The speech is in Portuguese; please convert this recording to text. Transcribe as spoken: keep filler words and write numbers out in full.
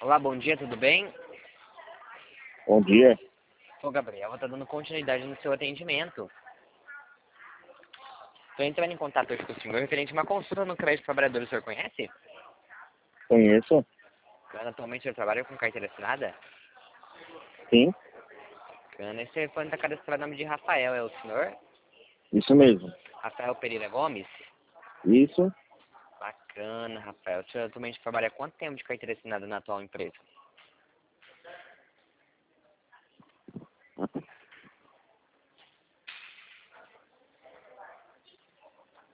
Olá, bom dia, tudo bem? Bom dia. Sou o Gabriel, vou estar dando continuidade no seu atendimento. Estou entrando em contato hoje com o senhor referente a uma consulta no crédito trabalhador. O senhor conhece? Conheço? Bacana, atualmente o senhor trabalha com carteira assinada? Sim, Bacana, esse telefone está cadastrado no nome de Rafael, é o senhor? isso mesmo. Rafael Pereira Gomes? Isso, Bacana, Rafael. O senhor atualmente trabalha há quanto tempo de carteira assinada na atual empresa?